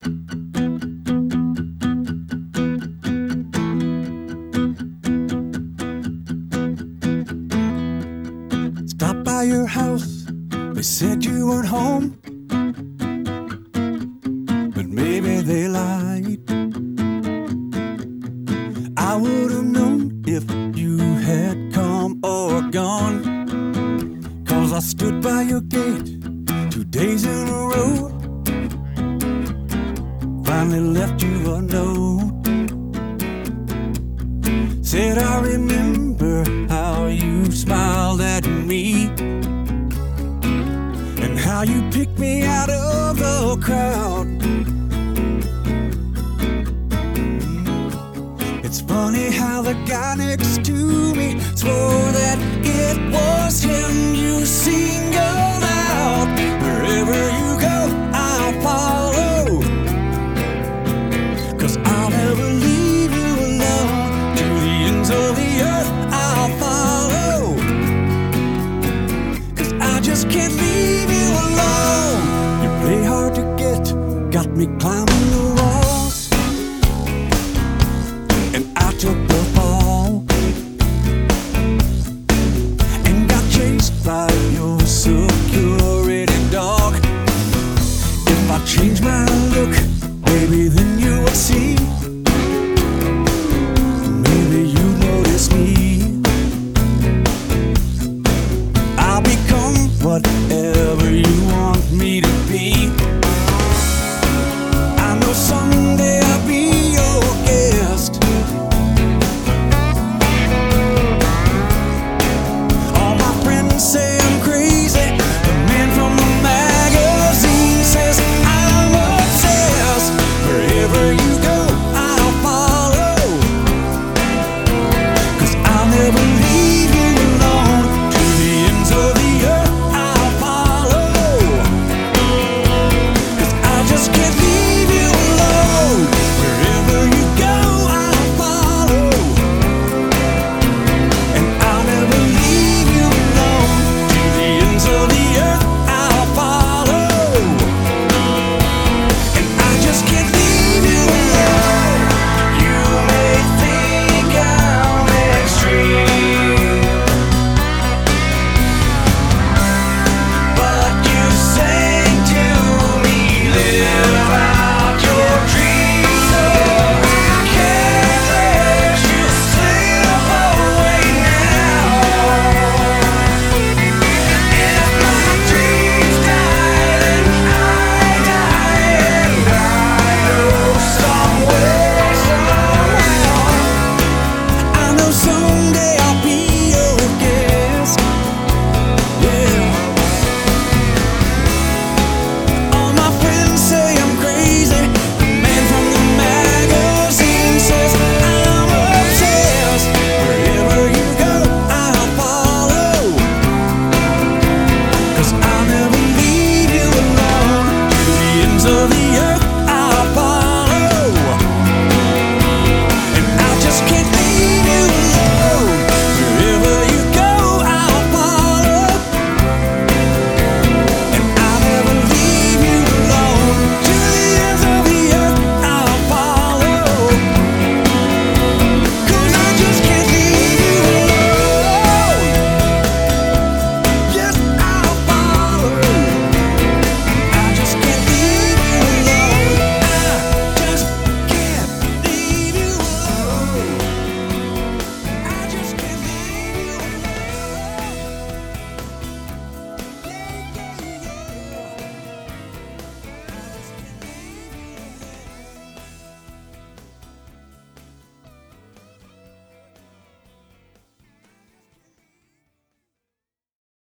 Stopped by your house, they said you weren't home, but maybe they lied. I would have known if you had come or gone, 'cause I stood by your gate 2 days in a row. Finally left you a note. Said I remember how you smiled at me, and how you picked me out of the crowd. It's funny how the guy next to me swore that it was him you singled out. Wherever you go, I'll follow, 'cause I'll never leave you alone. To the ends of the earth I'll follow, 'cause I just can't leave you alone. You play hard to get, got me climbing the walls, and I took the fall, and got chased by your security dog. If I change my look, baby, then you would see